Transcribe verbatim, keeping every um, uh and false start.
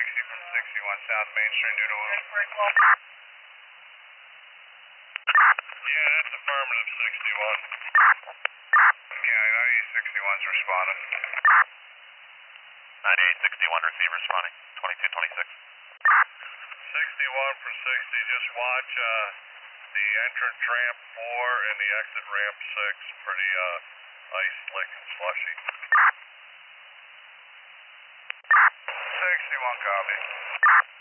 sixty from sixty-one South Main Street due to oil. Yeah, that's affirmative sixty-one. County ninety-eight sixty-one's responding. ninety-eight sixty-one receiver responding, twenty-two twenty-six. sixty-one for sixty, just watch uh, the entrance ramp four and the exit ramp six. Pretty uh, ice slick and slushy. sixty-one copy.